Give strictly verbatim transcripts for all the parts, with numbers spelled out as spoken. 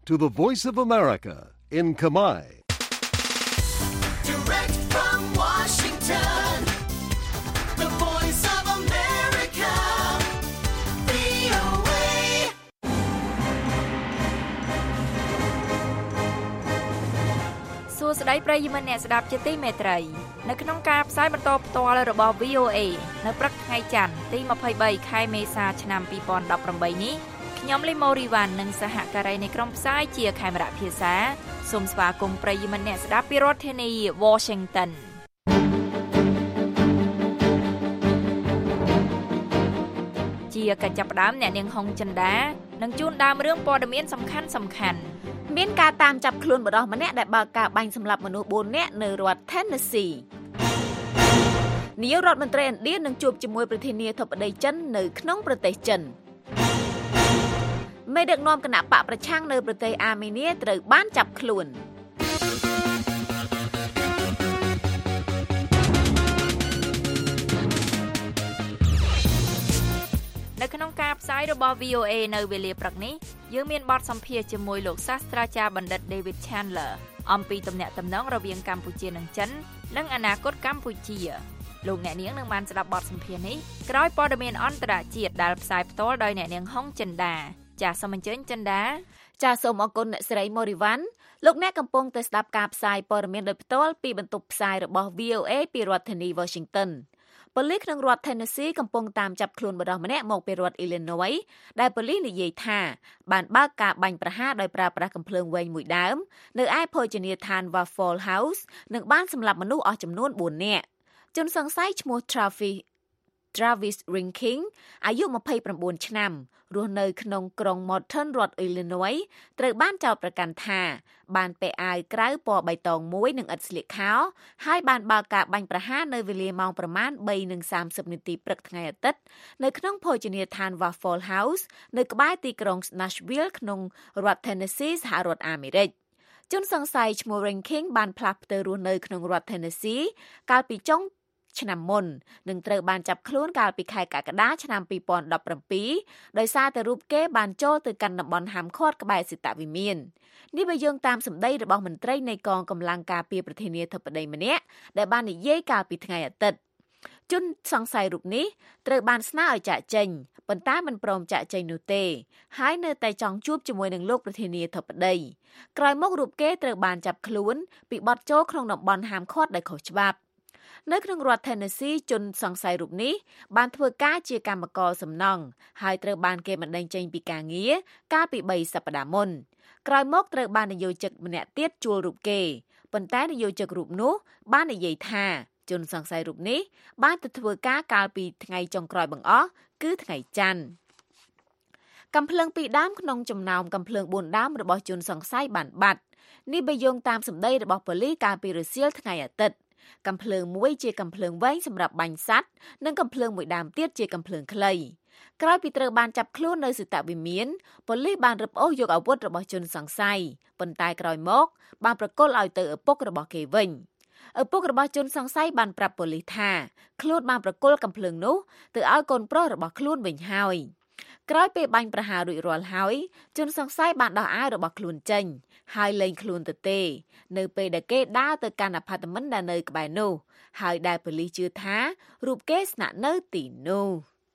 to the Voice of America in Khmer. Direct from Washington, the Voice of America, វី អូ เอសួស្តីប្រិយមិត្តអ្នកស្ដាប់ជាទីមេត្រីនៅក្នុងការផ្សាយបន្តផ្ទាល់របស់ វី អូ เอ នៅព្រឹកថ្ងៃច័ន្ទទីยี่สิบสามខែមេសាឆ្នាំยี่สิบสิบแปดនេះខ្ញុំលីម៉ូរីវ៉ាន់និងសហការីនៃក្រុមផ្សាយជាខេមរៈភាសាសូមស្វាគមន៍ប្រិយមិត្តអ្នកស្ដាប់ពីរដ្ឋធានី Washington ជាកិច្ចចាប់ផ្ដើមអ្នកនាងហុងចិន្តានឹងជូនដើមរឿងព័ត៌មានសំខាន់សំខាន់មានការតាមចាប់ខ្លួនបុរសម្នាក់ដែលបើកការបាញ់សម្លាប់មនុស្សបួននាក់នៅរដ្ឋ Tennessee នាយករដ្ឋមន្ត្រីឥណ្ឌានឹងជួបជាមួយប្រធានាធិបតីចិននៅក្នុងប្រទេសចិនមេដឹកនាំគណៈបកប្រឆាំងនៅប្រទេសអាមេនីត្រូវបានចាប់ខ្លួននៅក្នុងការផ្សាយរបស់ វី អូ เอ នៅវេលាព្រឹកនេះយើងមានបទសម្ភាសន៍ជាមួយលោកសាស្ត្រាចារ្យបណ្ឌិត David Chandler អំពីទំនាក់ទំនងរវាងកម្ពុជានិងចិននិងអនាគតកម្ពុជាលោកអ្នកនាងនឹងបានស្ដាប់បទសម្ភាសន៍នេះក្រោយព័ត៌មានអន្តរជាតិដែលផ្សាយផ្ទាល់ដោយអ្នកនាងហុងចិន្តាចាសសូមអញ្ជើញចិន្តាចាសសូមអរគុណអ្នកស្រីម៉ូរីវ៉ាន់លោកអ្នកកំពុងតែស្ដាប់ការផ្សាយព័ត៌មានដោយផ្ទាល់ពីបន្ទប់ផ្សាយរបស់ វី អូ เอ ពីរដ្ឋធានី Washington ប៉ូលីសក្នុងរដ្ឋ Tennessee កំពុងតាមចាប់ខ្លួនបុរសម្នាក់មកពីរដ្ឋ Illinois ដែលប៉ូលីសនិយាយថាបានបើកការបាញ់ប្រហារដោយប្រើប្រាស់កាំភ្លើងវែងមួយដើមនៅឯភោជនីយដ្ឋាន Waffle House និងបានសម្លាប់មនុស្សអស់ចំនួនបួននាក់ជនសង្ស័យឈ្មោះ Travis Travis Rinking អាយុยี่สิบเก้าឆ្នាំរស់នៅក្នុងក្រុង Morton រដ្ឋ Illinois ត្រូវបានចោទប្រកាន់ថាបានពាក់អាវក្រៅពណ៌បៃតងមួយនិងឥតស្លៀកខោហើយបានបើកការបាញ់ប្រហារនៅវេលាម៉ោងប្រមាណ បីនិងសាមសិបនាទីព្រឹកថ្ងៃអាទិត្យនៅក្នុងភោជនីយដ្ឋាន Waffle House នៅក្បែរទីក្រុង Nashville ក្នុងរដ្ឋ Tennessee សហរដ្ឋអាមេរិកជនសង្ស័យឈ្មោះ Rinking បានផ្លាស់ផ្ទើររស់នៅក្នុងរដ្ឋ Tennessee កាលពីចុងឆ្នាំមុននឹងត្រូវបានចាប់ខ្លួនកាលពីខែកក្កដាឆ្នាំยี่สิบสิบเจ็ดដោយសារតែរូបគេបានចូលទៅកាន់តំបន់ហាមឃាត់ក្បែរសេតវិមាននេះបើយើងតាមសម្ដីរបស់មន្ត្រីនៃកងកម្លាំងការពារប្រធានាធិបតីម្នាក់ដែលបាននិយាយកាលពីថ្ងៃអាទិត្យជនសង្ស័យរូបនេះត្រូវបានស្នើឲ្យចាកចេញប៉ុន្តែមិនព្រមចាកចេញនោះទេហើយនៅតែចង់ជួបជាមួយនឹងលោកប្រធានាធិបតីក្រោយមករូបគេត្រូវបានចាប់ខ្លួនពីបទចូលក្នុងតំបន់ហាមឃាត់ដោយខុសច្បាប់នៅក្នុងរដ្ឋ Tennessee ជនសង្ស័យរូបនេះបានធ្វើការជាកម្មករសំណង់ហើយត្រូវបានគេបណ្តេញចេញពីការងារកាលពីបីសប្តាហ៍មុនក្រោយមកត្រូវបាននយោជិកម្នាក់ទៀតជួលរូបគេប៉ុន្តែនយោជិករូបនោះបាននិយាយថាជនសង្ស័យរូបនេះបានទៅធ្វើការកាលពីថ្ងៃចុងក្រោយបង្អស់គឺថ្ងៃច័ន្ទកាំភ្លើងពីរដើមក្នុងចំណោមកាំភ្លើងបួនដើមរបស់ជនសង្ស័យបានបាត់នេះបើយោងតាមសម្ដីរបស់ប៉ូលីសកាលពីរសៀលថ្ងៃអាទិត្យកាំភ្លើងមួយជាកាំភ្លើងវែងសម្រាប់បាញ់សត្វនិងកាំភ្លើងមួយដើមទៀតជាកាំភ្លើងខ្លីក្រោយពីត្រូវបានចាប់ខ្លួននៅសេតវិមានប៉ូលីសបានរឹបអូសយកអាវុធរបស់ជនសង្ស័យប៉ុន្តែក្រោយមកបានប្រគល់ឲ្យទៅឪពុករបស់គេវិញឪពុករបស់ជនសង្ស័យបានប្រាប់ប៉ូលីសថាខ្លួនបានប្រគល់កាំភ្លើងនោះទៅឲ្យកូនប្រុសរបស់ខ្លួនវិញហើយក្រោយពេលបាញ់ប្រហាររួចរាល់ហើយជនសង្ស័យបានដោះអាវរបស់ខ្លួនចេញហើយលែងខ្លួនទៅទេនៅពេលដែលគេដើរទៅកាន់អាផាតមិនដែលនៅក្បែរនោះហើយដែលប៉ូលីសជឿថារូបគេស្នាក់នៅទីនោះ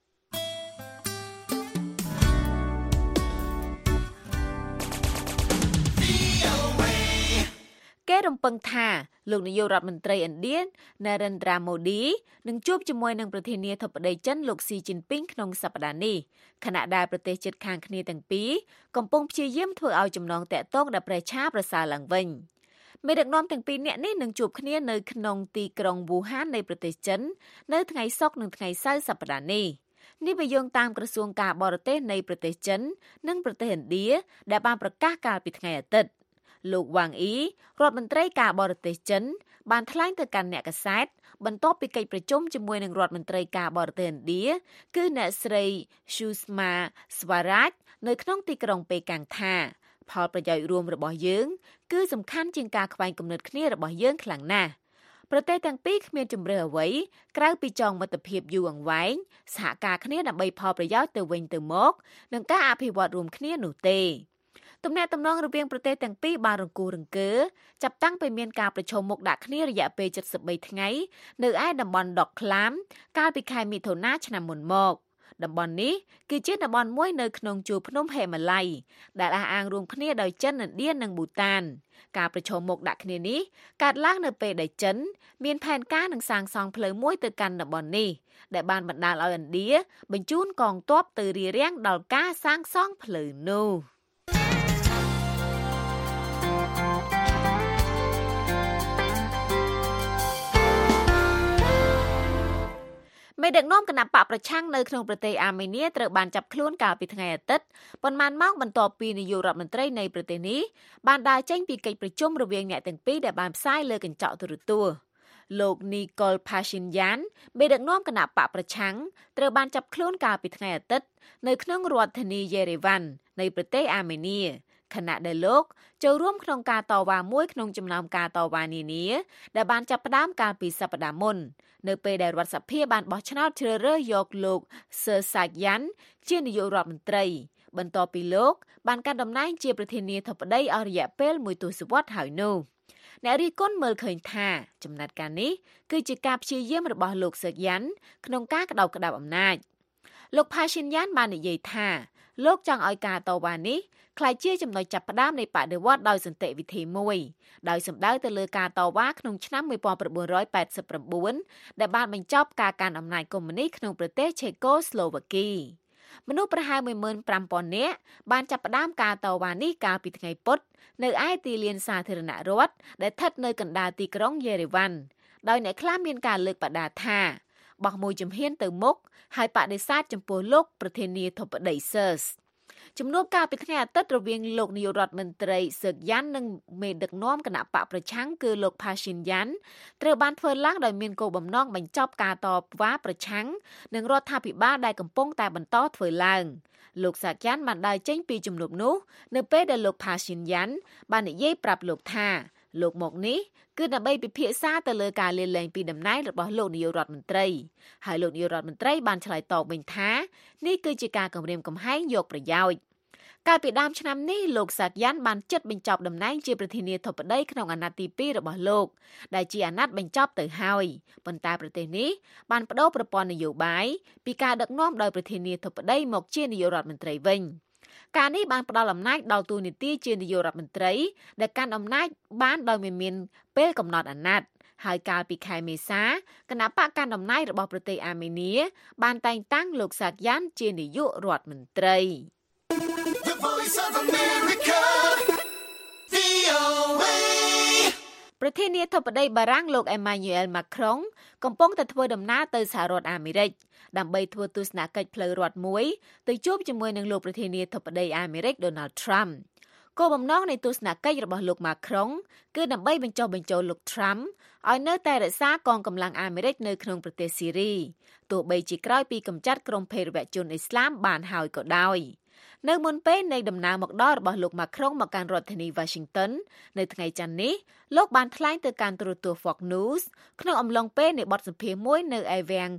គេរំពឹងថាលោកនាយករដ្ឋមន្ត្រីឥណ្ឌា Narendra Modi នឹងជួបជាមួយនឹងប្រធានាធិបតីចិនលោក Xi Jinping ក្នុងសប្តាហ៍នេះខណៈដែលប្រទេសជិតខាងគ្នាទាំងពីរកំពុងព្យាយាមធ្វើឲ្យចំណងតាក់ទងដែលប្រឆាប្រសើរឡើងវិញមេដឹកនាំទាំងពីរនាក់នេះនឹងជួបគ្នានៅក្នុងទីក្រុង Wuhan នៃប្រទេសចិននៅថ្ងៃសុក្រនិងថ្ងៃសៅរ៍សប្តាហ៍នេះនេះបើយោងតាមក្រសួងការបរទេសនៃប្រទេសចិននិងប្រទេសឥណ្ឌាដែលបានប្រកាសកាលពីថ្ងៃអាទិត្យលោកវ៉ាងអ៊ីរដ្ឋមន្ត្រីការបរទេសចិនបានថ្លែងទៅកាន់អ្នកកាសែតបន្ទាប់ពីកិច្ចប្រជុំជាមួយនឹងរដ្ឋមន្ត្រីការបរទេសឥណ្ឌាគឺអ្នកស្រី Sushma Swaraj នៅក្នុងទីក្រុងប៉េកាំងថាផលប្រយោជន៍រួមរបស់យើងគឺសំខាន់ជាងការខ្វែងគំនិតគ្នារបស់យើងខ្លាំងណាស់ប្រទេសទាំងពីរគ្មានជម្រើសអ្វីក្រៅពីចងមិត្តភាពយូរអង្វែងសហការគ្នាដើម្បីផលប្រយោជន៍ទៅវិញទៅមកនិងការអភិវឌ្ឍរួមគ្នានោះទេទំនាក់ទំនងរវាងប្រទេសទាំងពីរបានរង្គោះរង្គើចាប់តាំងពីមានការប្រជុំមុខដាក់គ្នារយៈពេល七สิบ三ថ្ងៃនៅឯតំបន់ដុកក្លាមកាលពីខែមិថុនាឆ្នាំមុនមកតំបន់នេះគឺជាតំបន់មួយនៅក្នុងជួរភ្នំហេម៉ាឡៃដែលអះអាងរួមគ្នាដោយចិនឥណ្ឌានិងប៊ូតានការប្រជុំមុខដាក់គ្នានេះកើតឡើងនៅពេលដែលចិនមានផែនការនឹងសាងសង់ផ្លូវមួយទៅកាន់តំបន់នេះដែលបានបណ្ដាលឲ្យឥណ្ឌាបញ្ជូនកងទ័ពទៅរារាំងដល់ការសាងសង់ផ្លូវនោះមេដឹកនាំគណបកប្រឆាំងនៅក្នុងប្រទេសអាមេនីត្រូវបានចាប់ខ្លួនកាលពីថ្ងៃអាទិត្យប៉ុន្មានម៉ោងបន្ទាប់ពីនាយករដ្ឋមន្ត្រីនៃប្រទេសនេះបានដើរចេញពីកិច្ចប្រជុំរវាងអ្នកទាំងពីរដែលបានផ្សាយលើកញ្ចក់ទូរទស្សន៍លោក Nikol Pashinyan មេដឹកនាំគណបកប្រឆាំងត្រូវបានចាប់ខ្លួនកាលពីថ្ងៃអាទិត្យនៅក្នុងរដ្ឋធានី Yerevan នៃប្រទេសអាមេនីខណៈដែលលោកចូលរួមក្នុងការតវ៉ាមួយក្នុងចំណោមការតវ៉ានានាដែលបានចាប់ផ្ដើមកាលពីសប្តាហ៍មុននៅពេលដែលរដ្ឋសភាបានបោះឆ្នោតជ្រើសរើសយកលោក Sersayan ជានាយករដ្ឋមន្ត្រីបន្ទាប់ពីលោកបានកាន់តំណែងជាប្រធានាធិបតីអស់រយៈពេលមួយទសវត្សរ៍ហើយនោះអ្នករិះគន់មើលឃើញថាចំណាត់ការនេះគឺជាការព្យាយាមរបស់លោក Sersayan ក្នុងការក្តោបក្តាប់អំណាចលោក Pashinyan បាននិយាយថាលោកចង់ឲ្យការតវ៉ានេះក្លាយជាចំណុចចាប់ផ្ដើមនៃបដិវត្តន៍ដោយសន្តិវិធីមួយដោយសំដៅទៅលើការតវ៉ាក្នុងឆ្នាំnineteen eighty-nineដែលបានបញ្ចប់ការកាន់អំណាចកុម្មុយនីសក្នុងប្រទេសឆេកូស្លូវ៉ាគីមនុស្សប្រហែលone thousand five hundredនាក់បានចាប់ផ្ដើមការតវ៉ានេះកាលពីថ្ងៃពុធនៅឯទីលានសាធារណរដ្ឋដែលស្ថិតនៅកណ្ដាលទីក្រុងយេរេវ៉ាន់ដោយអ្នកខ្លះមានការលើកបដាថាបោះមួយជំហានទៅមុខហើយបដិសេធចំពោះលោកប្រធានាធិបតី Sersជំនួបកាលពីថ្ងៃអាទិត្យរវាងលោកនាយករដ្ឋមន្ត្រី Sersayan និងមេដឹកនាំគណបកប្រឆាំងគឺលោក Pashinyan ត្រូវបានធ្វើឡើងដោយមានគោលបំណងបញ្ចប់ការតវ៉ាប្រឆាំងនឹងរដ្ឋាភិបាលដែលកំពុងតែបន្តធ្វើឡើងលោក Sersayan បានដើរចេញពីជំនួបនោះនៅពេលដែលលោក Pashinyan បាននិយាយប្រាប់លោកថាលោកមកនេះគឺដើម្បីពិភាក្សាទៅលើការលាលែងពីតំណែងរបស់លោកនាយករដ្ឋមន្ត្រីហើយលោកនាយករដ្ឋមន្ត្រីបានឆ្លើយតបវិញថានេះគឺជាការគំរាមកំហែងយកប្រយោជន៍កាលពីដើមឆ្នាំនេះលោក Sersayan បានជិតបញ្ចប់តំណែងជាប្រធានាធិបតីក្នុងអាណត្តិទីtwoរបស់លោកដែលជាអាណត្តិបញ្ចប់ទៅហើយប៉ុន្តែប្រទេសនេះបានបដូរប្រព័ន្ធនយោបាយពីការដឹកនាំដោយប្រធានាធិបតីមកជានាយករដ្ឋមន្ត្រីវិញការនេះបានផ្ដល់អំណាចដល់តួនាទីជានាយករដ្ឋមន្ត្រីដែលកាន់អំណាចបានដោយមិនមានពេលកំណត់អាណត្តិហើយកាលពីខែមេសាគណៈបកកាន់អំណាចរបស់ប្រទេសអាមេនីបានតែងតាំងលោក Sersayan ជានាយករដ្ឋមន្ត្រី The Voice of America, V O A ប្រធានាធិបតីបារាំងលោក Emmanuel Macron កំពុងតែធ្វើដំណើរទៅសហរដ្ឋអាមេរិកដើម្បីធ្វើទស្សនកិច្ចផ្លូវរដ្ឋមួយទៅជួបជាមួយនឹងលោកប្រធានាធិបតីអាមេរិក Donald Trump គោលបំណងនៃទស្សនកិច្ចរបស់លោក Macron គឺដើម្បីបញ្ចុះបញ្ចូលលោក Trump ឲ្យនៅតែរក្សាកងកម្លាំងអាមេរិកនៅក្នុងប្រទេសស៊ីរីទោះបីជាក្រោយពីកម្ចាត់ក្រុមភេរវជនអ៊ីស្លាមបានហើយក៏ដោយនៅមុនពេលនៃដំណើរមកដល់របស់លោក Macron មកកាន់រដ្ឋធានី Washington នៅថ្ងៃច័ន្ទនេះលោកបានថ្លែងទៅកាន់ទូរទស្សន៍ Fox News ក្នុងអំឡុងពេលនៃបទសម្ភាសន៍មួយនៅឯវាំង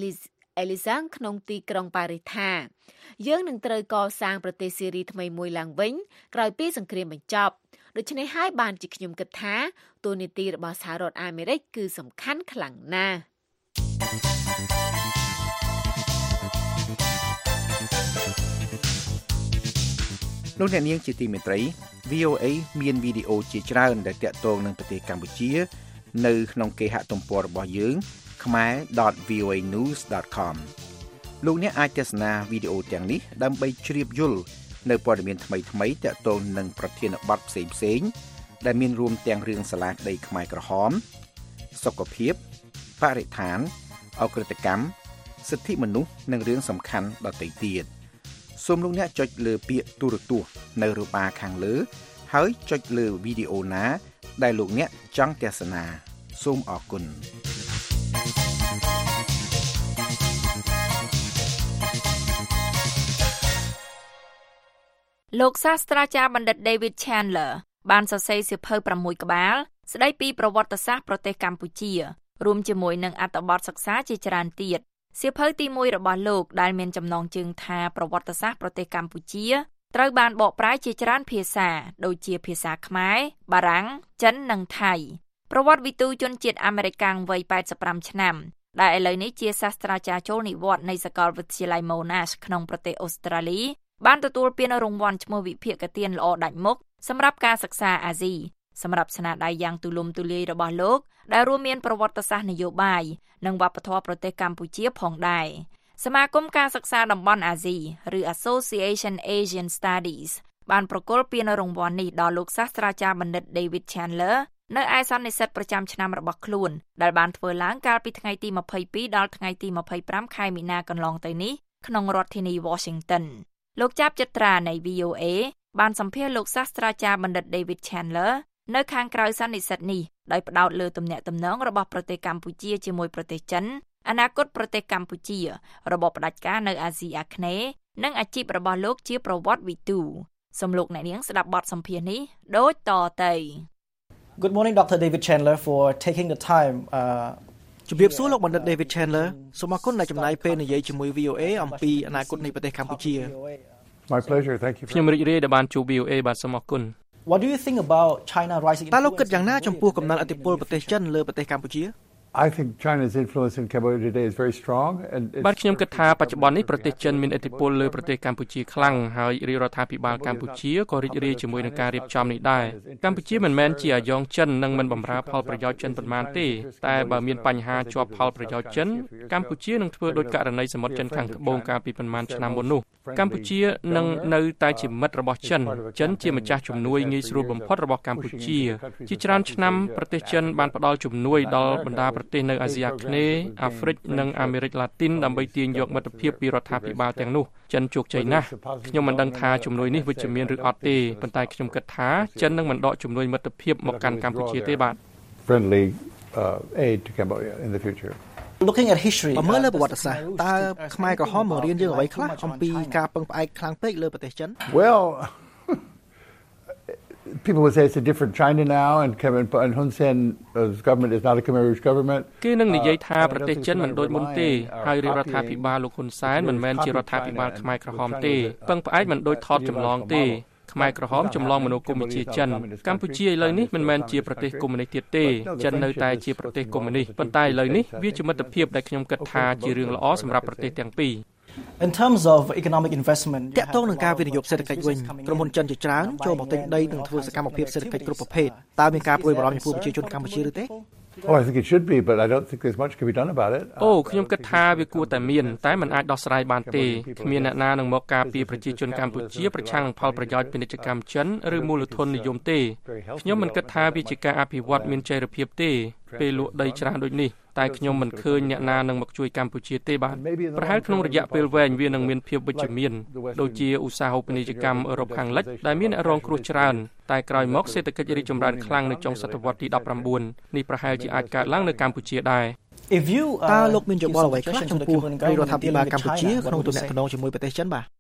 Élysée ក្នុងទីក្រុងប៉ារីសថាយើងនឹងត្រូវកសាងប្រទេសស៊ីរីថ្មីមួយឡើងវិញក្រោយពីសង្គ្រាមបញ្ចប់ដូច្នេះហើយបានជាខ្ញុំគិតថាតួនាទីរបស់សហរដ្ឋអាមេរិកគឺសំខាន់ខ្លាំងណាស់លោកអ្នកនាងជាទីមេត្រី V O A មានវីដេអូជាច្រើនដែលទាក់ទងនឹងប្រទេសកម្ពុជានៅក្នុងគេហទំព័ររបស់យើង khmer dot v o a news dot com លោកអ្នកអាចទស្សនាវីដេអូទាំងនេះដើម្បីជ្រាបយល់នៅព័ត៌មានថ្មីៗទាក់ទងនឹងប្រធានបទផ្សេងៗដែលមានរួមទាំងរឿងសាលាក្តីខ្មែរក្រហមសុខភាពបរិស្ថានអក្រិតកម្មសិទ្ធិមនុស្សនិងរឿងសំខាន់ដទៃទៀតសូមលោកអ្នកចុចលើពាក្យទូរទស្សន៍នៅរបាខាងលើហើយចុចលើវីដេអូណាដែលលោកអ្នកចង់ទស្សនាសូមអរគុណលោកសាស្ត្រាចារ្យបណ្ឌិត David Chandler បានសរសេរសៀវភៅsixក្បាលស្ដីពីប្រវត្តិសាស្ត្រប្រទេសកម្ពុជារួមជាមួយនឹងអត្ថបទសិក្សាជាច្រើនទៀតសៀវភៅទីoneរបស់លោកដែលមានចំណងជើងថាប្រវត្តិសាស្ត្រប្រទេសកម្ពុជាត្រូវបានបកប្រែជាច្រើនភាសាដូចជាភាសាខ្មែរបារាំងចិននិងថៃប្រវត្តិវិទូជនជាតិអាមេរិកាំងវ័យeighty fiveឆ្នាំដែលឥឡូវនេះជាសាស្ត្រាចារ្យចូលនិវត្តន៍នៃសាកលវិទ្យាល័យ Monash ក្នុងប្រទេសអូស្ត្រាលីបានទទួលពានរង្វាន់ឈ្មោះវិភាគទានល្អដាច់មុខសម្រាប់ការសិក្សាអាស៊ីសម្រាប់ស្នាដៃយ៉ាងទូលំទូលាយរបស់លោកដែលរួមមានប្រវត្តិសាស្ត្រនយោបាយនិងវប្បធម៌ប្រទេសកម្ពុជាផងដែរសមាគមការសិក្សាតំបន់អាស៊ីឬ Association Asian Studies បានប្រគល់ពានរង្វាន់នេះដល់លោកសាស្ត្រាចារ្យបណ្ឌិត David Chandler នៅឯសន្និសីទប្រចាំឆ្នាំរបស់ខ្លួនដែលបានធ្វើឡើងកាលពីថ្ងៃទីtwenty-twoដល់ថ្ងៃទីtwenty-fiveខែមីនាកន្លងទៅនេះក្នុងរដ្ឋធានី Washington លោកចាប់ចត្រានៃ V O A បានសម្ភាសន៍លោកសាស្ត្រាចារ្យបណ្ឌិត David Chandler នៅខាងក្រៅសន្និសីទនេះដោយផ្ដោតលើទំនាក់ទំនងរបស់ប្រទេសកម្ពុជាជាមួយប្រទេសចិនអនាគតប្រទេសកម្ពុជារបបផ្ដាច់ការនៅអាស៊ីអាគ្នេយ៍និងអាជីពរបស់លោកជាប្រវត្តិវិទូសូមលោកអ្នកនាងស្ដាប់បទសម្ភាសន៍នេះដូចតទៅ Good morning Doctor David Chandler for taking the time ជំរាបសួរលោកបណ្ឌិត David Chandler សូមអរគុណដែលចំណាយពេលនិយាយជាមួយ V O A អំពីអនាគតនៃប្រទេសកម្ពុជា My pleasure thank you ខ្ញុំរីករាយដែលបានជួប V O A បាទសូមអរគុណ What do you think about China rising តើលោកគិតយ៉ាងណាចំពោះកំណើនឥទ្ធិពលប្រទេសចិនលើប្រទេសកម្ពុជា I think China's influence in Cambodia today is very strong and បាទខ្ញុំគិតថាបច្ចុប្បន្ននេះប្រទេសចិនមានឥទ្ធិពលលើប្រទេសកម្ពុជាខ្លាំងហើយរាជរដ្ឋាភិបាលកម្ពុជាក៏រីករាយជាមួយនឹងការរៀបចំនេះដែរកម្ពុជាមិនមែនជាអាយ៉ងចិននិងមិនបម្រើផលប្រយោជន៍ចិនប៉ុន្មានទេតែបើមានបញ្ហាជាប់ផលប្រយោជន៍ចិនកម្ពុជានឹងធ្វើដោយករណីសមុទ្រចិនខាងត្បូងកាលពីប៉ុន្មានឆ្នាំមុននោះកម្ពុជានឹងនៅតែជាមិត្តរបស់ចិនចិនជាម្ចាស់ជំនួយងាយស្រួលបំផុតរបស់កម្ពុជាជាច្រើនឆ្នាំប្រទេសចិនបានផ្ដល់ជំនួយដល់បណ្ដាប្រទេសនៅអាស៊ីអាគ្នេយ៍អាហ្វ្រិកនិងអាមេរិកឡាទីនដើម្បីទាញយកមិត្តភាពពីរដ្ឋាភិបាលទាំងនោះចិនជោគជ័យណាស់ខ្ញុំមិនដឹងថាជំនួយនេះវិជ្ជមានឬអត់ទេប៉ុន្តែខ្ញុំគិតថាចិននឹងមិនដកជំនួយមិត្តភាពមកកាន់កម្ពុជាទេបាទ friendly uh, aid to Cambodia in the future Looking at history បើមើលលើប្រវត្តិសាស្ត្រតើខ្មែរក្រហមបង្រៀនយើងអ្វីខ្លះអំពីការពឹងផ្អែកខ្លាំងពេកលើប្រទេសចិន Well people would say it's a different China now and Kevin and Hun Sen's government is not a Khmer Rouge government គេនឹងនិយាយថាប្រទេសចិនមិនដូចមុនទេហើយរាជរដ្ឋាភិបាលលោកហ៊ុនសែនមិនមែនជារដ្ឋាភិបាលខ្មែរក្រហមទេពឹងផ្អែកមិនដូចថតចម្លងទេខ្មែរក្រហមចម្លងមនោគមវិជ្ជាចិនកម្ពុជាឥឡូវនេះមិនមែនជាប្រទេសកុម្មុយនីសទៀតទេចិននៅតែជាប្រទេសកុម្មុយនីសប៉ុន្តែឥឡូវនេះវាជាមិត្តភាពដែលខ្ញុំគិតថាជារឿងល្អសម្រាប់ប្រទេសទាំងពីរ In terms of economic investment តាក់ទងនឹងការវិនិយោគសេដ្ឋកិច្ចវិញក្រុមហ៊ុនចិនជាច្រើនចូលមកទិញដីនិងធ្វើសកម្មភាពសេដ្ឋកិច្ចគ្រប់ប្រភេទតើមានការព្រួយបារម្ភចំពោះប្រជាជនកម្ពុជាឬទេ Oh I think it should be but I don't think there's much can be done about it អូខ្ញុំគិតថាវាគួរតែមានតែมันអាចដោះស្រាយបានទេគ្មានអ្នកណានឹងមកការពារប្រជាជនកម្ពុជាប្រឆាំងនឹងផលប្រយោជន៍ពាណិជ្ជកម្មចិនឬមូលធននិយមទេខ្ញុំមិនគិតថាវាជាការអភិវឌ្ឍមានចីរភាពទេពេលលក់ដីច្រើនដូចនេះតែខ្ញុំមិនឃើញអ្នកណានឹងមកជួយកម្ពុជាទេបាទប្រហែលក្នុងរយៈពេលវែងវានឹងមានភាពវិជ្ជមានដូចជាឧស្សាហូបនីយកម្មអឺរ៉ុបខាងលិចដែលមានអ្នករងគ្រោះច្រើនតែក្រោយមកសេដ្ឋកិច្ចរីកចម្រើនខ្លាំងនៅចុងសតវត្សទីnineteenនេះប្រហែលជាអាចកើតឡើងនៅកម្ពុជាដែរតើលោកមានយោបល់អ្វីខ្លះចំពោះរាជរដ្ឋាភិបាលកម្ពុជាក្នុងទំនាក់ទំនងជាមួយប្រទេសចិនបាទ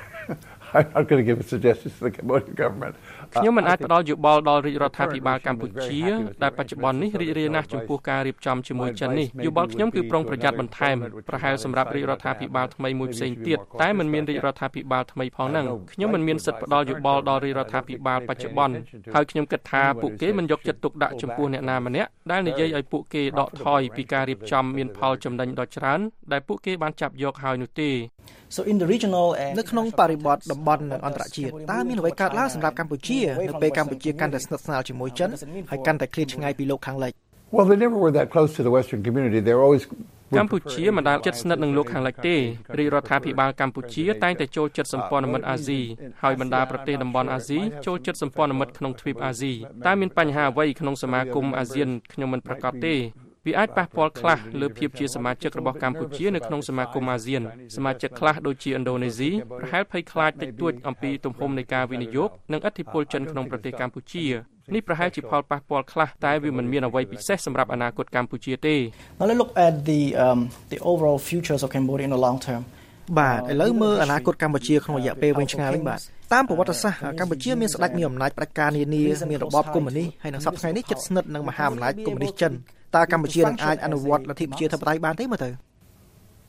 I'm not going to give a suggestion to the Cambodian government ខ្ញុំមិនអាចផ្ដល់យោបល់ដល់រាជរដ្ឋាភិបាលកម្ពុជាដែលបច្ចុប្បន្ននេះរីករាយណាស់ចំពោះការរៀបចំជាមួយចិននេះយោបល់ខ្ញុំគឺប្រុងប្រយ័ត្នបន្ថែមប្រហែលសម្រាប់រាជរដ្ឋាភិបាលថ្មីមួយផ្សេងទៀតតែមិនមានរាជរដ្ឋាភិបាលថ្មីផងហ្នឹងខ្ញុំមិនមានសិទ្ធិផ្ដល់យោបល់ដល់រាជរដ្ឋាភិបាលបច្ចុប្បន្នហើយខ្ញុំគិតថាពួកគេមិនយកចិត្តទុកដាក់ចំពោះអ្នកណាម្នាក់ដែលនិយាយឲ្យពួកគេដកថយពីការរៀបចំមានផលចំណេញដ៏ច្រើនដែលពួកគេបានចាប់យកហើយនោះទេ So in the regional នៅក្នុងបរិបទតំបន់និងអន្តរជាតិតើមានអ្វីកើតឡើងសម្រាប់កម្ពុជានៅពេលកម្ពុជាកាន់តែស្និទ្ធស្នាលជាមួយចិនហើយកាន់តែឃ្លាតឆ្ងាយពីលោកខាងលិច Well they never were that close to the Western community they're always កម្ពុជាមិនដែលជិតស្និទ្ធនឹងលោកខាងលិចទេរាជរដ្ឋាភិបាលកម្ពុជាតែងតែចូលចិត្តសម្ព័ន្ធមិត្តអាស៊ីហើយបណ្ដាប្រទេសតំបន់អាស៊ីចូលចិត្តសម្ព័ន្ធមិត្តក្នុងទ្វីបអាស៊ីតែមានបញ្ហាអ្វីក្នុងសមាគមអាស៊ានខ្ញុំមិនប្រកាសទេវាអាចប៉ះពាល់ខ្លះលើភាពជាសមាជិករបស់កម្ពុជានៅក្នុងសមាគមអាស៊ានសមាជិកខ្លះដូចជាឥណ្ឌូនេស៊ីប្រហែលភ័យខ្លាចតិចតួចអំពីទំហំនៃការវិនិយោគនិងឥទ្ធិពលចិនក្នុងប្រទេសកម្ពុជានេះប្រហែលជាផលប៉ះពាល់ខ្លះតែវាមិនមានអ្វីពិសេសសម្រាប់អនាគតកម្ពុជាទេ Now let's look at the um the overall futures of Cambodia in the long term បាទឥឡូវមើលអនាគតកម្ពុជាក្នុងរយៈពេលវែងឆ្ងាយវិញបាទតាមប្រវត្តិសាស្ត្រកម្ពុជាមានស្ដេចមានអំណាចផ្ដាច់ការនានាមានរបបកុម្មុយនីសហើយនៅសប្តាហ៍ថ្ងៃនេះជិតស្និទ្ធនឹងមហាអំណាចកុម្មុយនីសចិនតើកម្ពុជានឹងអាចអនុវត្តលទ្ធិប្រជាធិបតេយ្យបានទេមើលទៅ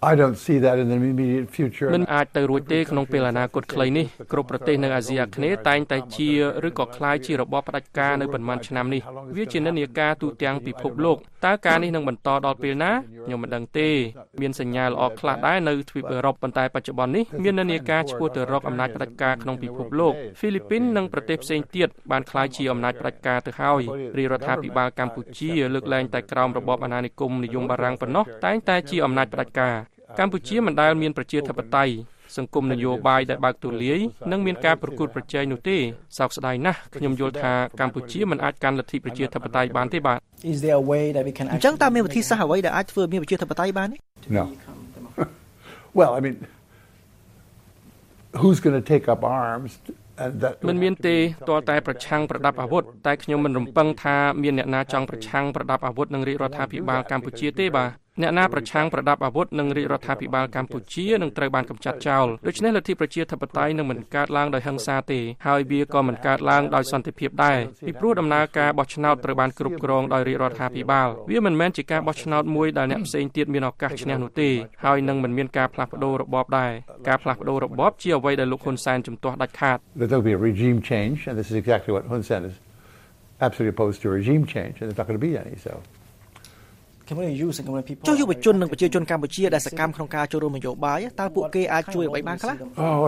I don't see that in the immediate future. មិនអាចទៅរួចទេក្នុងពេលអនាគតខ្លីនេះគ្រប់ប្រទេសនៅអាស៊ីអាគ្នេយ៍តែងតែជាឬក៏คล้ายជារបបផ្ដាច់ការនៅប៉ុន្មានឆ្នាំនេះវាជានិន្នាការទូទាំងពិភពលោកតើការនេះនឹងបន្តដល់ពេលណាខ្ញុំមិនដឹងទេមានសញ្ញាល្អខ្លះដែរនៅទ្វីបអឺរ៉ុបប៉ុន្តែបច្ចុប្បន្ននេះមាននិន្នាការឆ្ពោះទៅរកអំណាចផ្ដាច់ការក្នុងពិភពលោកហ្វីលីពីននិងប្រទេសផ្សេងទៀតបានក្លាយជាអំណាចផ្ដាច់ការទៅហើយរាជរដ្ឋាភិបាលកម្ពុជាលើកលែងតែក្រោមរបបអាណានិគមនិយមបារាំងប៉ុណ្ណោះតែងតែជាអំណាចផ្ដាច់ការកម្ពុជាមិនដែលមានប្រជាធិបតេយ្យសង្គមនយោបាយដែលបើកទូលាយនិងមានការប្រកួតប្រជែងនោះទេសោកស្ដាយណាស់ខ្ញុំយល់ថាកម្ពុជាមិនអាចកាន់លទ្ធិប្រជាធិបតេយ្យបានទេបាទ Is there a way that we can អញ្ចឹងតើមានវិធីសាស្ត្រអ្វីដែលអាចធ្វើមានប្រជាធិបតេយ្យបានទេ No. Well, I mean, who's going to take up arms? មិនមានទេទាល់តែប្រឆាំងប្រដាប់អាវុធតែខ្ញុំមិនរំពឹងថាមានអ្នកណាចង់ប្រឆាំងប្រដាប់អាវុធនឹងរាជរដ្ឋាភិបាលកម្ពុជាទេបាទអ្នកណាប្រឆាំងប្រដាប់អាវុធនឹងរាជរដ្ឋាភិបាលកម្ពុជានឹងត្រូវបានកម្ចាត់ចោលដូច្នេះលទ្ធិប្រជាធិបតេយ្យនឹងមិនកើតឡើងដោយហិង្សាទេហើយវាក៏មិនកើតឡើងដោយសន្តិភាពដែរពីព្រោះដំណើរការបោះឆ្នោតត្រូវបានគ្រប់គ្រងដោយរាជរដ្ឋាភិបាលវាមិនមែនជាការបោះឆ្នោតមួយដែលអ្នកផ្សេងទៀតមានឱកាសឈ្នះនោះទេហើយនឹងមិនមានការផ្លាស់ប្ដូររបបដែរការផ្លាស់ប្ដូររបបជាអ្វីដែលលោកហ៊ុនសែនជំទាស់ដាច់ខាត There will be a regime change and this is exactly what Hun Sen is absolutely opposed to regime change and there's not going to be any so ចុះយុវជននិងប្រជាជនកម្ពុជាដែលសកម្មក្នុងការចូលរួមនយោបាយតើពួកគេអាចជួយអ្វីបានខ្លះ Oh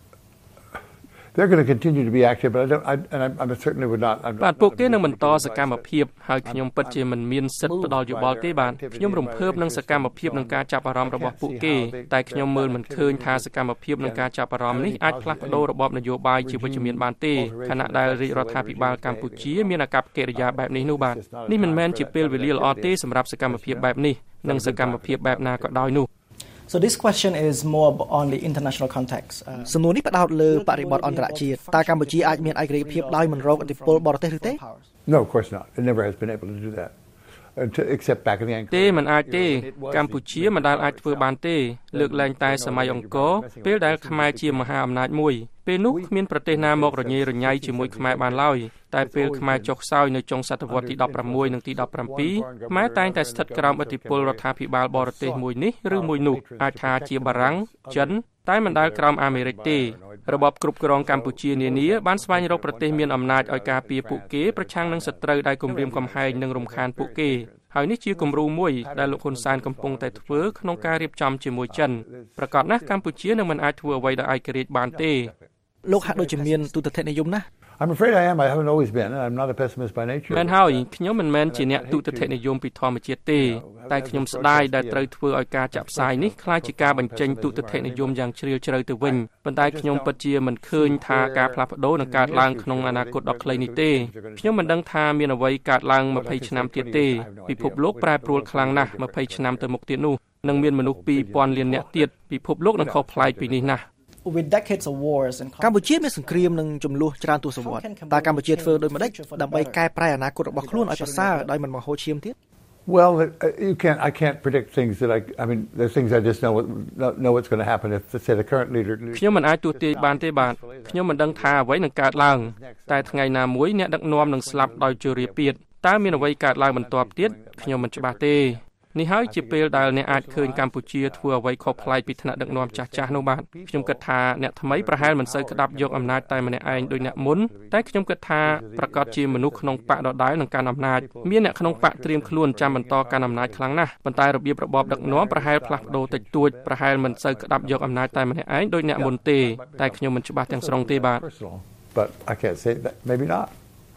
They're going to continue to be active but I don't I, and I, I certainly would not បាទពួកគេនឹងបន្តសកម្មភាពហើយខ្ញុំពិតជាមិនមានសិទ្ធិផ្ដល់យោបល់ទេបាទខ្ញុំរំភើបនឹងសកម្មភាពនឹងការចាប់អារម្មណ៍របស់ពួកគេតែខ្ញុំមើលមិនឃើញថាសកម្មភាពនឹងការចាប់អារម្មណ៍នេះអាចផ្លាស់ប្ដូររបបនយោបាយជាវិជ្ជមានបានទេខណៈដែលរាជរដ្ឋាភិបាលកម្ពុជាមានអាកប្បកិរិយាបែបនេះនោះបាទនេះមិនមែនជាពេលវេលាល្អទេសម្រាប់សកម្មភាពបែបនេះនិងសកម្មភាពបែបណាក៏ដោយនោះ So this question is more on the international context. សំណួរនេះផ្ដោតលើបរិបទអន្តរជាតិតើកម្ពុជាអាចមានឯករាជ្យភាពដោយមិនរងឥទ្ធិពលបរទេសឬទេ No, of course not. It never has been able to do that. Except back in the ទេមិនអាចទេកម្ពុជាមិនដែលអាចធ្វើបានទេលើកលែងតែសម័យអង្គរពេលដែលខ្មែរជាមហាអំណាចមួយពេលនោះគ្មានប្រទេសណាមករញ៉េរញ៉ៃជាមួយខ្មែរបានឡើយតែពេលខ្មែរចុះខ្សោយនៅចុងសតវត្សទីដប់ប្រាំមួយនិងទីដប់ប្រាំពីរខ្មែរតែងតែស្ថិតក្រោមឥទ្ធិពលរដ្ឋាភិបាលបរទេសមួយនេះឬមួយនោះអាចថាជាបារាំងចិនតែមិនដែលក្រោមអាមេរិកទេរបបគ្រប់គ្រងកម្ពុជានានាបានស្វែងរកប្រទេសមានអំណាចឲ្យការពារពួកគេប្រឆាំងនឹងសត្រូវដែលគំរាមកំហែងនិងរំខានពួកគេហើយនេះជាគំរូមួយដែលលោកហ៊ុនសែនកំពុងតែធ្វើក្នុងការរៀបចំជាមួយចិនប្រកាសណាស់កម្ពុជានឹងមិនអាចធ្វើអ្វីដោយឯករាជ្យបានទេលោកហាក់ដូចជាមានទូទៅនិយមណាស់ I'm afraid I am I haven't always been I'm not a pessimist by nature មែនហើយខ្ញុំមិនមែនជាអ្នកទូទៅនិយមពីធម្មជាតិទេតែខ្ញុំស្ដាយដែលត្រូវធ្វើឲ្យការចាក់ផ្សាយនេះคล้ายជាការបញ្ចេញទូទៅនិយមយ៉ាងជ្រាលជ្រៅទៅវិញប៉ុន្តែខ្ញុំពិតជាមិនឃើញថាការផ្លាស់ប្ដូរនឹងកើតឡើងក្នុងអនាគតដ៏ខ្លីនេះទេខ្ញុំមិនដឹងថាមានអ្វីកើតឡើងยี่สิบឆ្នាំទៀតទេពិភពលោកប្រែប្រួលខ្លាំងណាស់ยี่สิบឆ្នាំទៅមុខទៀតនោះនឹងមានមនុស្សtwo thousandលាននាក់ទៀតពិភពលោកនឹងខុសប្លែកពីនេះណាស់ With decades of wars and កម្ពុជាមានសង្គ្រាមនិងចំនួនច្រើនទសវត្សរ៍តើកម្ពុជាធ្វើដូចម្តេចដើម្បីកែប្រែអនាគតរបស់ខ្លួនឲ្យប្រសើរដោយមិនបង្ហូរឈាមទៀត Well you can't I can't predict things that I I mean there's things I just know what, know what's going to happen if say the current leader ខ្ញុំមិនអាចទស្សទាយបានទេបាទខ្ញុំមិនដឹងថាអ្វីនឹងកើតឡើងតែថ្ងៃណាមួយអ្នកដឹកនាំនឹងស្លាប់ដោយជរាពាធតើមានអ្វីកើតឡើងបន្ទាប់ទៀតខ្ញុំមិនច្បាស់ទេនេះហើយជាពេលដែលអ្នកអាចឃើញកម្ពុជាធ្វើអ្វីខុសប្លែកពីថ្នាក់ដឹកនាំចាស់ចាស់នោះបាទខ្ញុំគិតថាអ្នកថ្មីប្រហែលមិនសូវក្តាប់យកអំណាចតែម្នាក់ឯងដោយអ្នកមុនតែខ្ញុំគិតថាប្រកាសជាមនុស្សក្នុងបកដដែលនឹងកាន់អំណាចមានអ្នកក្នុងបកត្រៀមខ្លួនចាំបន្តកាន់អំណាចខ្លាំងណាស់ប៉ុន្តែរបៀបរបបដឹកនាំប្រហែលផ្លាស់ប្ដូរតិចតួចប្រហែលមិនសូវក្តាប់យកអំណាចតែម្នាក់ឯងដោយអ្នកមុនទេតែខ្ញុំមិនច្បាស់ទាំងស្រុងទេបាទ But I can't say that maybe not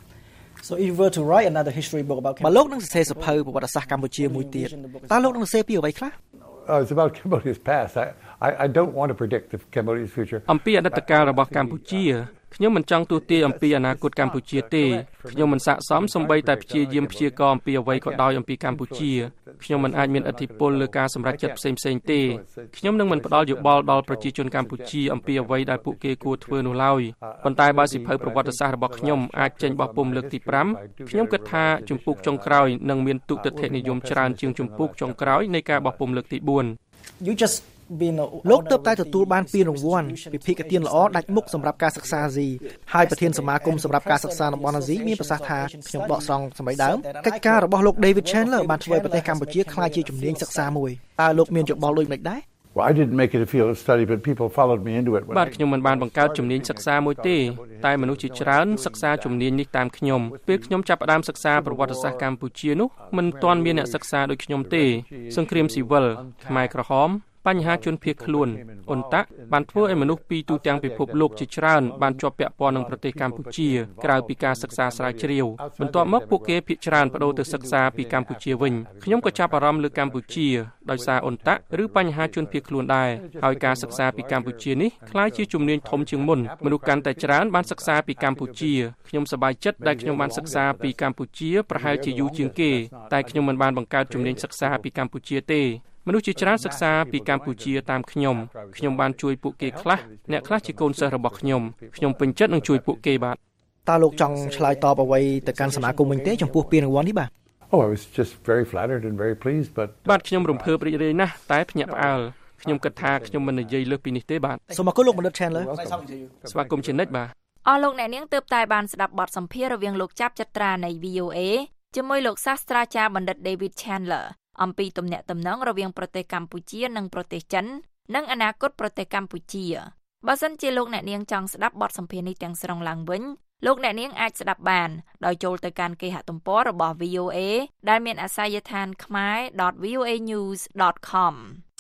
So if you were to write another history book about បើលោកនឹងសរសេរសៀវភៅប្រវត្តិសាស្ត្រកម្ពុជាមួយទៀតតើលោកនឹងសរសេរពីអ្វីខ្លះ Oh, it's about Cambodia's past. I, I, I don't want to predict the Cambodia's future. អំពីអតីតកាលរបស់កម្ពុជាខ្ញុំមិនចង់ទស្សទាយអំពីអនាគតកម្ពុជាទេខ្ញុំមិនស័ក្តិសមសូម្បីតែព្យាយាមព្យាករអំពីអ្វីក៏ដោយអំពីកម្ពុជាខ្ញុំមិនអាចមានឥទ្ធិពលលើការសម្រេចចិត្តផ្សេងផ្សេងទេខ្ញុំនឹងមិនផ្ដល់យោបល់ដល់ប្រជាជនកម្ពុជាអំពីអ្វីដែលពួកគេគួរធ្វើនោះឡើយប៉ុន្តែបើសិភៅប្រវត្តិសាស្ត្ររបស់ខ្ញុំអាចចេញបោះពុម្ពលើកទីfiveខ្ញុំគិតថាជំពូកចុងក្រោយនឹងមានទុតិយនិយមច្រើនជាងជំពូកចុងក្រោយនៃការបោះពុម្ពលើកទីfour You just លោកទើបតែទទួលបានពានរង្វាន់ពិភេកទានល្អដាច់មុខសម្រាប់ការសិក្សាអាស៊ីហើយប្រធានសមាគមសម្រាប់ការសិក្សាតំបន់អាស៊ីមានប្រសាសន៍ថាខ្ញុំដកស្រង់សម្ដីដើមកិច្ចការរបស់លោក David Chandler បានធ្វើឲ្យប្រទេសកម្ពុជាក្លាយជាជំនាញសិក្សាមួយតើលោកមានយោបល់ដូចនេះដែរ Well, I didn't make it a field study, but people followed me into it. បាទខ្ញុំមិនបានបង្កើតជំនាញសិក្សាមួយទេតែមនុស្សជាច្រើនសិក្សាជំនាញនេះតាមខ្ញុំពេលខ្ញុំចាប់ផ្ដើមសិក្សាប្រវត្តិសាស្ត្រកម្ពុជានោះមិនទាន់មានអ្នកសិក្សាដូចខ្ញុំទេសង្គ្រាមស៊ីវិលខ្មែរក្រហមបញ្ហាជនភៀសខ្លួនអ៊ុនតាក់បានធ្វើឲ្យមនុស្សពីទូទាំងពិភពលោកជាច្រើនបានជាប់ពាក់ព័ន្ធនឹងប្រទេសកម្ពុជាក្រៅពីការសិក្សាស្រាវជ្រាវបន្ទាប់មកពួកគេភាគច្រើនបដូរទៅសិក្សាពីកម្ពុជាវិញខ្ញុំក៏ចាប់អារម្មណ៍លើកម្ពុជាដោយសារអ៊ុនតាក់ឬបញ្ហាជនភៀសខ្លួនដែរហើយការសិក្សាពីកម្ពុជានេះក្លាយជាជំនាញធំជាងមុនមនុស្សកាន់តែច្រើនបានសិក្សាពីកម្ពុជាខ្ញុំសប្បាយចិត្តដែលខ្ញុំបានសិក្សាពីកម្ពុជាប្រហែលជាយូរជាងគេតែខ្ញុំមិនបានបង្កើតជំនាញសិក្សាពីកម្ពុជាទេមនុស្សជាច្រើនសិក្សាពីកម្ពុជាតាមខ្ញុំខ្ញុំបានជួយពួកគេខ្លះអ្នកខ្លះជាកូនសិស្សរបស់ខ្ញុំខ្ញុំពេញចិត្តនឹងជួយពួកគេបាទតើលោកចង់ឆ្លើយតបអ្វីទៅកាន់សមាគមវិញទេចំពោះពានរង្វាន់នេះបាទ Oh, I was just very flattered and very pleased, but បាទខ្ញុំរំភើបរីករាយណាស់តែភ្ញាក់ផ្អើលខ្ញុំគិតថាខ្ញុំមិននិយាយលើសពីនេះទេបាទសូមអរគុណលោកបណ្ឌិត Chandler ស្វាគមន៍ជានិច្ចបាទអស់លោកអ្នកនាងទើបតែបានស្ដាប់បទសម្ភាសន៍រវាងលោកចាប់ចត្រានៃ វី អូ អេ ជាមួយលោកសាស្ត្រាចារ្យបណ្ឌិត David Chandlerអំពីទំនាក់ទំនងរវាងប្រទេសកម្ពុជានិងប្រទេសចិននិងអនាគតប្រទេសកម្ពុជាបើសិនជាលោកអ្នកនាងចង់ស្ដាប់បទសម្ភាសន៍នេះទាំងស្រុងឡើងវិញលោកអ្នកនាងអាចស្ដាប់បានដោយចូលទៅកាន់គេហទំព័ររបស់ វី អូ អេ ដែលមានអាសយដ្ឋាន khmer dot v o a news dot com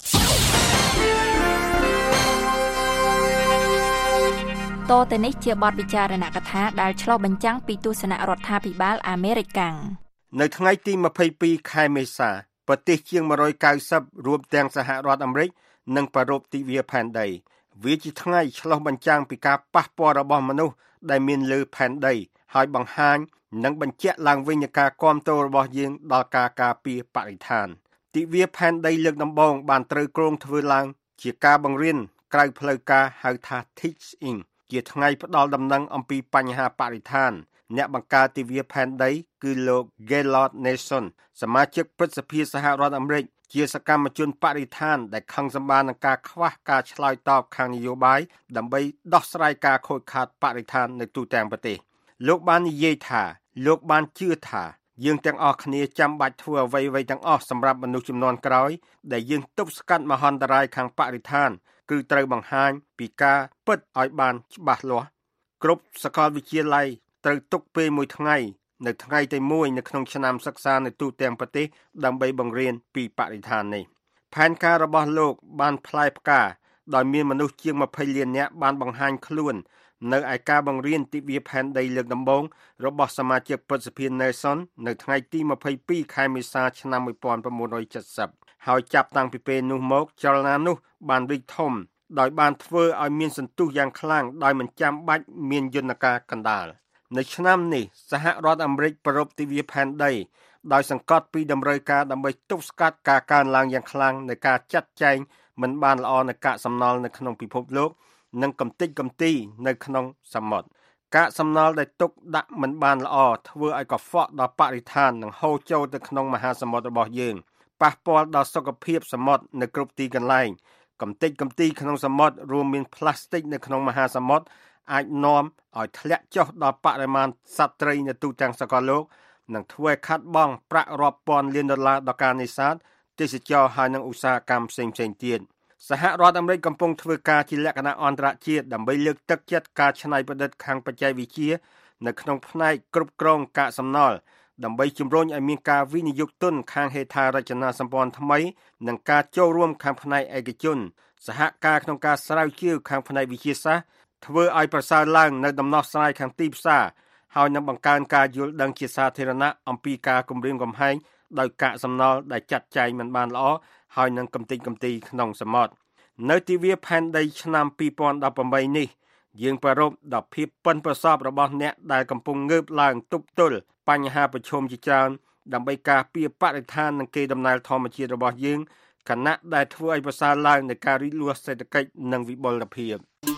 តទៅនេះជាបទពិចារណកថាដែលឆ្លុះបញ្ចាំងពីទស្សនៈរដ្ឋាភិបាលអាមេរិកកាំងនៅថ្ងៃទីម្ភៃពីរខែមេសាប្រទេសជាងone hundred ninetyរួមទាំងសហរដ្ឋអាមេរិកនិងប្ររពទិវាផែនដីវាជាថ្ងៃឆ្លុះបញ្ចាំងពីការប៉ះពាល់របស់មនុស្សដែលមានលើផែនដីហើយបង្ហាញនិងបញ្ជាក់ឡើងវិញនូវការគាំទ្ររបស់យើងដល់ការការពារបរិស្ថានទិវាផែនដីលើកដំបូងបានត្រូវគ្រោងធ្វើឡើងជាការបង្រៀនក្រៅផ្លូវការហៅថា Teach-in ជាថ្ងៃផ្ដល់ដំណឹងអំពីបញ្ហាបរិស្ថានអ្នកបង្កើតទិវាផែនដីគឺលោក Gaylord Nelson សមាជិកព្រឹទ្ធសភាសហរដ្ឋអាមេរិកជាសកម្មជនបរិស្ថានដែលខឹងសម្បារនឹងការខ្វះការឆ្លើយតបខាងនយោបាយដើម្បីដោះស្រាយការខូចខាតបរិស្ថាននៅទូទាំងប្រទេសលោកបាននិយាយថាលោកបានជឿថាយើងទាំងអស់គ្នាចាំបាច់ធ្វើអ្វីៗទាំងអស់សម្រាប់មនុស្សជំនាន់ក្រោយដែលយើងទប់ស្កាត់មហន្តរាយខាងបរិស្ថានគឺត្រូវបង្ហាញពីការពិតឲ្យបានច្បាស់លាស់គ្រប់សាកលវិទ្យាល័យត្រូវទុកពេលមួយថ្ងៃនៅថ្ងៃទីមួយនៅក្នុងឆ្នាំសិក្សានៅទូទាំងប្រទេសដើម្បីបង្រៀនពីបរិស្ថាននេះផែនការរបស់លោកបានផ្លែផ្កាដោយមានមនុស្សជាងtwentyលាននាក់បានបង្ហាញខ្លួននៅឯការបង្រៀនទិវាផែនដីលើកដំបូងរបស់សមាជិកព្រឹទ្ធសភា Nelson នៅថ្ងៃទីម្ភៃពីរខែមេសាឆ្នាំnineteen seventyហើយចាប់តាំងពីពេលនោះមកចលនានោះបានរីកធំដោយបានធ្វើឲ្យមានសន្ទុះយ៉ាងខ្លាំងដោយមិនចាំបាច់មានយន្តការកណ្ដាលនៅឆ្នាំនេះសហរដ្ឋអាមេរិកប្រារព្ធទិវាផែនដីដោយសង្កត់ពីតម្រូវការដើម្បីទប់ស្កាត់ការកើនឡើងយ៉ាងខ្លាំងនៃការចាត់ចែងមិនបានល្អនៃកាកសំណល់នៅក្នុងពិភពលោកនិងកំទេចកំទីនៅក្នុងសមុទ្រកាកសំណល់ដែលទុកដាក់មិនបានល្អធ្វើឲ្យកខ្វក់ដល់បរិស្ថាននិងហូរចូលទៅក្នុងមហាសមុទ្ររបស់យើងប៉ះពាល់ដល់សុខភាពសមុទ្រនៅគ្រប់ទីកន្លែងកំទេចកំទីក្នុងសមុទ្ររួមមានផ្លាស្ទិកនៅក្នុងមហាសមុទ្រអាចនាំឲ្យធ្លាក់ចុះដល់បរិមាណសត្វត្រីនៅទូទាំងសកលលោកនិងធ្វើឲ្យខាត់បងប្រាក់រាប់ពាន់លានដុល្លារដល់ការនេសាទទេសចរណ៍ហើយនិងឧស្សាហកម្មផ្សេងៗទៀតសហរដ្ឋអាមេរិកកំពុងធ្វើការជាលក្ខណៈអន្តរជាតិដើម្បីលើកទឹកចិត្តការច្នៃប្រឌិតខាងបច្ចេកវិទ្យានៅក្នុងផ្នែកគ្រប់គ្រងកាកសំណល់ដើម្បីជំរុញឲ្យមានការវិនិយោគទុនខាងហេដ្ឋារចនាសម្ព័ន្ធថ្មីនិងការចូលរួមខាងផ្នែកឯកជនសហការក្នុងការស្រាវជ្រាវខាងផ្នែកវិទ្យាសាស្ត្រធ្វើឲ្យប្រសើរឡើងនៅដំណោះស្រាយខាងទីផ្សារហើយនឹងបង្កើនការយល់ដឹងជាសាធារណៈអំពីការគំរាមកំហែងដោយកាកសំណល់ដែលចាត់ចែងមិនបានល្អហើយនឹងកំទេចកំទីក្នុងសមុទ្រនៅទិវាផែនដីឆ្នាំtwenty eighteenនេះយើងប្រារព្ធដល់ភាពប៉ិនប្រសប់របស់អ្នកដែលកំពុងងើបឡើងទប់ទល់បញ្ហាប្រឈមជាច្រើនដើម្បីការពារបរិស្ថាននិងកេរដំណែលធម្មជាតិរបស់យើងខណៈដែលធ្វើឲ្យប្រសើរឡើងនៃការរីកលូតសេដ្ឋកិច្ចនិងវិបុលភាព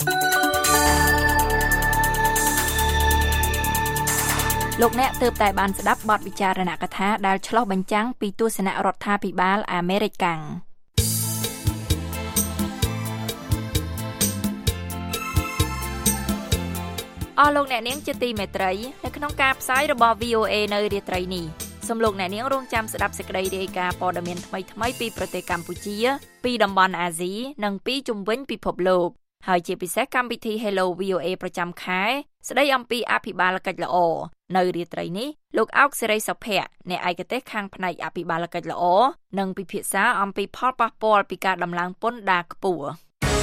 លោកអ្នកទើបតែបានស្ដាប់បទវិចារណកថាដែលឆ្លុះបញ្ចាំងពីទស្សនៈរដ្ឋាភិបាលអាមេរិកកាំងអស់លោកអ្នកនាងជាទីមេត្រីនៅក្នុងការផ្សាយរបស់ វី អូ អេ នៅរាត្រីនេះសូមលោកអ្នកនាងរងចាំស្ដាប់សេចក្តីរាយការណ៍ព័ត៌មានថ្មីៗពីប្រទេសកម្ពុជាពីតំបន់អាស៊ីនិងពីជុំវិញពិភពលោកហើយជាពិសេសកម្មវិធី Hello វី អូ អេ ប្រចាំខែស្ដីអំពីអភិបាលកិច្ចល្អនៅរាត្រីនេះលោកអោកសេរីសុភ័ក្រអ្នកឯកទេសខាងផ្នែកអភិបាលកិច្ចល្អនឹងពិភាក្សាអំពីផលប៉ះពាល់ពីការដំឡើងពន្ធដារខ្ពស់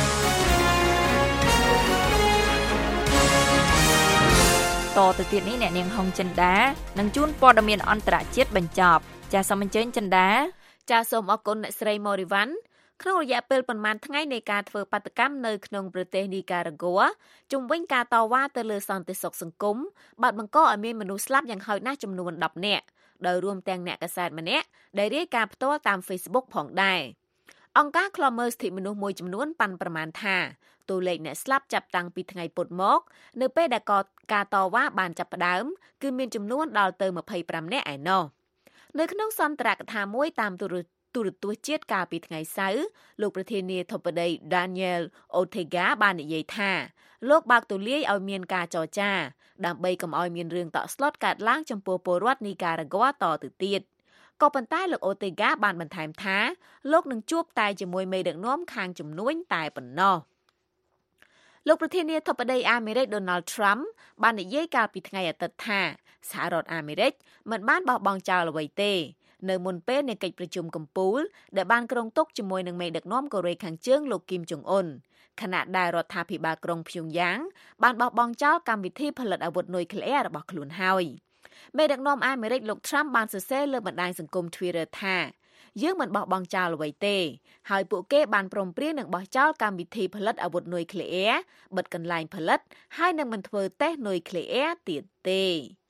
តទៅទៀតនេះអ្នកនាងហុងចិន្តានឹងជួនព័ត៌មានអន្តរជាតិបញ្ចប់ចាសសូមអញ្ជើញចិន្តាចាសសូមអរគុណអ្នកស្រីម៉ូរីវ៉ាន់ក្នុងរយៈពេលប្រមាណថ្ងៃនៃការធ្វើបាតកម្មនៅក្នុងប្រទេសនីការ៉ាហ្គួជុំវិញការតវ៉ាទៅលើសន្តិសុខសង្គមបានបង្កឲ្យមានមនុស្សស្លាប់យ៉ាងហោចណាស់ចំនួនដប់នាក់ដោយរួមទាំងអ្នកកាសែតម្នាក់ដែលរាយការណ៍ផ្ទាល់តាម Facebook ផងដែរអង្គការឃ្លាំមើលសិទ្ធិមនុស្សមួយចំនួនប៉ាន់ប្រមាណថាតួលេខអ្នកស្លាប់ចាប់តាំងពីថ្ងៃពុធមកនៅពេលដែលការតវ៉ាបានចាប់ផ្ដើមគឺមានចំនួនដល់ទៅម្ភៃប្រាំនាក់ឯណោះនៅក្នុងសន្ទរកថាមួយតាមទូរទូរទស្សន៍ជាតិកាលពីថ្ងៃសៅរ៍លោកប្រធានាធិបតី Daniel Ortega បាននិយាយថាលោកបើកទូលាយឲ្យមានការចរចាដើម្បីកុំឲ្យមានរឿងតក់ស្លុតកើតឡើងចំពោះពលរដ្ឋនីការ៉ាហ្គួតទៅទៀតក៏ប៉ុន្តែលោក Ortega បានបន្ថែមថាលោកនឹងជួបតែជាមួយមេដឹកនាំខាងជំនួញតែប៉ុណ្ណោះលោកប្រធានាធិបតីអាមេរិក Donald Trump បាននិយាយកាលពីថ្ងៃអាទិត្យថាសហរដ្ឋអាមេរិកមិនបានបោះបង់ចោលអ្វីទេនៅមុនពេលនៃកិច្ចប្រជុំកំពូលដែលបានក្រុងទុកជាមួយនឹងមេដឹកនាំកូរ៉េខាងជើងលោកគីមចុងអ៊ុនខណៈដែលរដ្ឋាភិបាលក្រុងព្យុងយ៉ាងបានបោះបង់ចោលកម្មវិធីផលិតអាវុធនុយក្លេអ៊ែររបស់ខ្លួនហើយមេដឹកនាំអាមេរិកលោក Trump បានសរសេរលើបណ្ដាញសង្គម Twitter ថាយើងមិនបោះបង់ចោលអ្វីទេហើយពួកគេបានព្រមព្រៀងនឹងបោះចោលកម្មវិធីផលិតអាវុធនុយក្លេអ៊ែរបិទកន្លែងផលិតហើយនឹងមិនធ្វើតេស្តនុយក្លេអ៊ែរទៀតទេ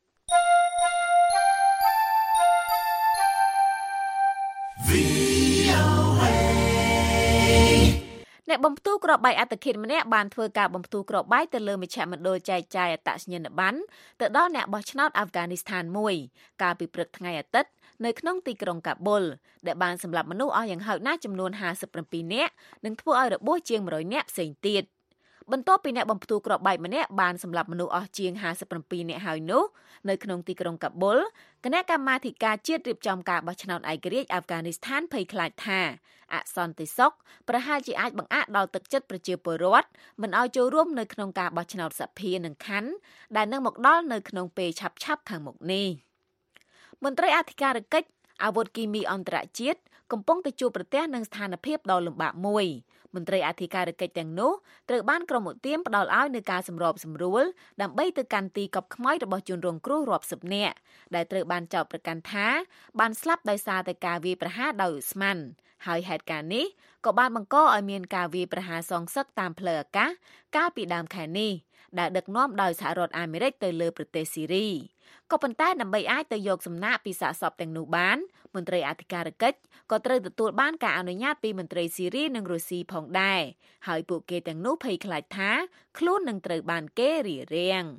អ្នកបំផ្ទុះគ្រាប់បែកអត្តឃាតម្នាក់បានធ្វើការបំផ្ទុះគ្រាប់បែកទៅលើមជ្ឈមណ្ឌលចែកចាយអត្តសញ្ញាណប័ណ្ណទៅដល់អ្នកបោះឆ្នោតអាហ្វហ្គានីស្ថានមួយកាលពីព្រឹកថ្ងៃអាទិត្យនៅក្នុងទីក្រុងកាប៊ុលដែលបានសម្លាប់មនុស្សអស់យ៉ាងហោចណាស់ចំនួនห้าสิบเจ็ดនាក់និងធ្វើឲ្យរបួសជាងone hundredនាក់ផ្សេងទៀតបន្ទាប់ពីអ្នកបំផ្ទុះគ្រាប់បែកម្នាក់បានសម្លាប់មនុស្សអស់ជាងห้าสิบเจ็ดនាក់ហើយនោះនៅក្នុងទីក្រុងកាប៊ុលគណៈកម្មាធិការជាតិរៀបចំការបោះឆ្នោតឯករាជ្យអាហ្វហ្គានីស្ថានភ័យខ្លាចថាអសន្តិសុខប្រហែលជាអាចបង្អាក់ដល់ទឹកចិត្តប្រជាពលរដ្ឋមិនឲ្យចូលរួមនៅក្នុងការបោះឆ្នោតសភានិងខណ្ឌដែលនឹងមកដល់នៅក្នុងពេលឆាប់ៗខាងមុខនេះមន្ត្រីអធិការកិច្ចអាវុធគីមីអន្តរជាតិកំពុងតែជួបប្រទះនឹងស្ថានភាពដ៏លំបាកមួយមន្ត្រីអធិការកិច្ចទាំងនោះត្រូវបានក្រុមឧទាមផ្ដល់ឲ្យនៅការសម្របសម្រួលដើម្បីទៅកាន់ទីកប់ខ្មោចរបស់ជនរងគ្រោះរាប់សិបនាក់ដែលត្រូវបានចោទប្រកាន់ថាបានស្លាប់ដោយសារតែការវាយប្រហារដោយឧស្ម័នហើយហេតុការណ៍នេះក៏បានបង្កឲ្យមានការវាយប្រហារសងសឹកតាមផ្លូវអាកាសកាលពីដើមខែនេះដែលដឹកនាំដោយសហរដ្ឋអាមេរិកទៅលើប្រទេសស៊ីរីក៏ប៉ុន្តែដើម្បីអាចទៅយកសំណាកពីសាកសពទាំងនោះបានមន្ត្រីអធិការកិច្ចក៏ត្រូវទទួលបានការអនុញ្ញាតពីមន្ត្រីស៊ីរីនិងរុស្ស៊ីផងដែរហើយពួកគេទាំងនោះភ័យខ្លាចថាខ្លួននឹងត្រូវបានគេរារាំង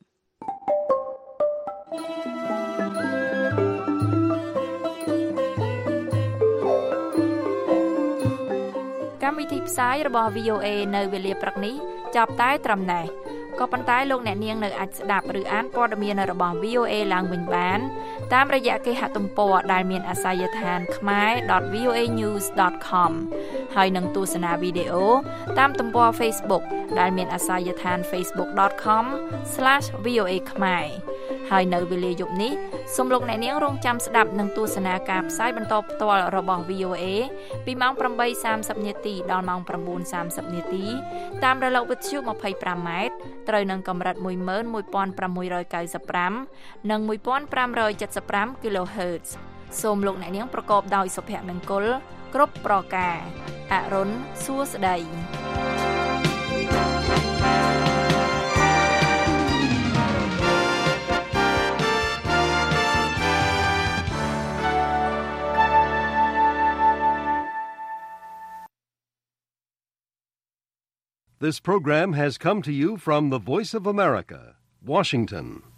កម្មវិធីផ្សាយរបស់ វី អូ អេ នៅវេលាព្រឹកនេះចាប់តែត្រឹមណេះក៏ប៉ុន្តែលោកអ្នកនាងនៅអាចស្ដាប់ឬអានព័ត៌មានរបស់ វី អូ អេ ឡើងវិញបានតាមរយៈគេហទំព័រដែលមានអាសយដ្ឋាន khmer dot v o a news dot com ហើយនឹងទស្សនាវីដេអូតាមទំព័រ Facebook ដែលមានអាសយដ្ឋាន facebook dot com slash v o a khmer ហើយនៅវេលាយប់នេះសូមលោកអ្នកនាងរងចាំស្ដាប់និងទស្សនាការផ្សាយបន្តផ្ទាល់របស់ វី អូ អេ ពីម៉ោងeight thirtyនាទីដល់ម៉ោងnine thirtyនាទីតាមរលកវិទ្យុtwenty-fiveម៉ែត្រត្រូវនឹងកម្រិតone one five nine fiveនិងone five seven five គីឡូហឺតซ์សូមលោកអ្នកនាងប្រកបដោយសុភមង្គលគ្រប់ប្រការអរុនសួស្តី This program has come to you from the Voice of America, Washington.